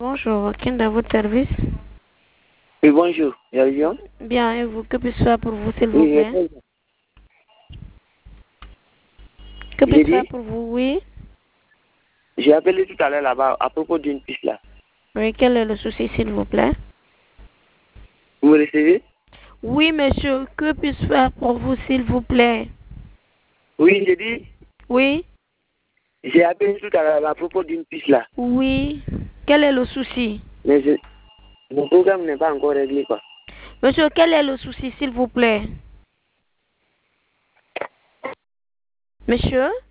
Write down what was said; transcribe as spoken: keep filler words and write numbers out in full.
Bonjour, qui est dans votre service? Oui, bonjour. Vous allez bien? Bien, et vous, que puis-je faire pour vous, s'il vous Oui, plaît? je- Que j'ai puis-je faire dit, pour vous, oui? j'ai appelé tout à l'heure là-bas à propos d'une piste là. Oui, quel est le souci, s'il vous plaît? Vous me recevez? Oui, monsieur, que puis-je faire pour vous, s'il vous plaît? Oui, j'ai dit, Oui? j'ai appelé tout à l'heure à propos d'une piste là. Oui. Quel est le souci? Mais je- mon programme n'est pas encore réglé quoi. Monsieur, quel est le souci, s'il vous plaît? Monsieur?